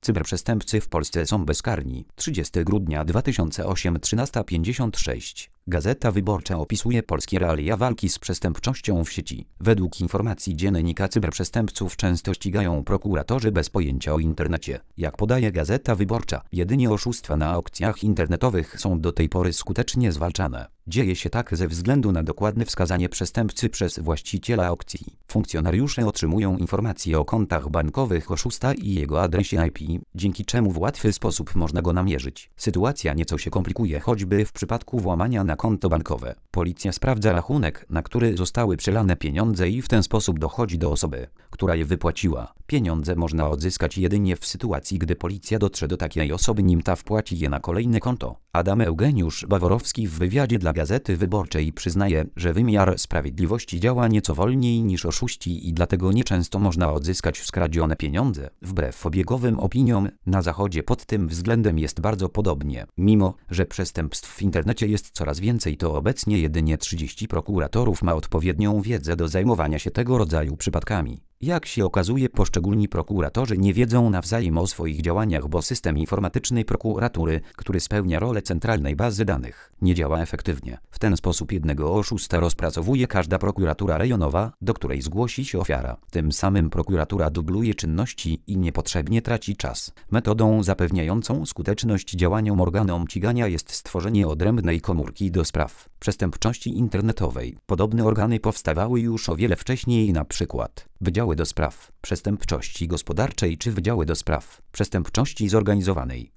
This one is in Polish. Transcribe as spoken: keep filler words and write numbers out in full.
Cyberprzestępcy w Polsce są bezkarni. trzydziestego grudnia dwa tysiące ósmego, trzynaста pięćdziesiąt sześć. Gazeta Wyborcza opisuje polskie realia walki z przestępczością w sieci. Według informacji dziennika cyberprzestępców często ścigają prokuratorzy bez pojęcia o internecie. Jak podaje Gazeta Wyborcza, jedynie oszustwa na aukcjach internetowych są do tej pory skutecznie zwalczane. Dzieje się tak ze względu na dokładne wskazanie przestępcy przez właściciela aukcji. Funkcjonariusze otrzymują informacje o kontach bankowych oszusta i jego adresie I P, dzięki czemu w łatwy sposób można go namierzyć. Sytuacja nieco się komplikuje choćby w przypadku włamania na konto bankowe. Policja sprawdza rachunek, na który zostały przelane pieniądze i w ten sposób dochodzi do osoby, która je wypłaciła. Pieniądze można odzyskać jedynie w sytuacji, gdy policja dotrze do takiej osoby, nim ta wpłaci je na kolejne konto. Adam Eugeniusz Baworowski w wywiadzie dla Gazety Wyborczej przyznaje, że wymiar sprawiedliwości działa nieco wolniej niż oszuści i dlatego nieczęsto można odzyskać skradzione pieniądze. Wbrew obiegowym opiniom, na Zachodzie pod tym względem jest bardzo podobnie. Mimo że przestępstw w internecie jest coraz więcej, to obecnie jedynie trzydziestu prokuratorów ma odpowiednią wiedzę do zajmowania się tego rodzaju przypadkami. Jak się okazuje, poszczególni prokuratorzy nie wiedzą nawzajem o swoich działaniach, bo system informatyczny prokuratury, który spełnia rolę centralnej bazy danych, nie działa efektywnie. W ten sposób jednego oszusta rozpracowuje każda prokuratura rejonowa, do której zgłosi się ofiara. Tym samym prokuratura dubluje czynności i niepotrzebnie traci czas. Metodą zapewniającą skuteczność działaniom organom ścigania jest stworzenie odrębnej komórki do spraw przestępczości internetowej. Podobne organy powstawały już o wiele wcześniej, na przykład Wydziały do spraw przestępczości gospodarczej czy Wydziały do spraw przestępczości zorganizowanej.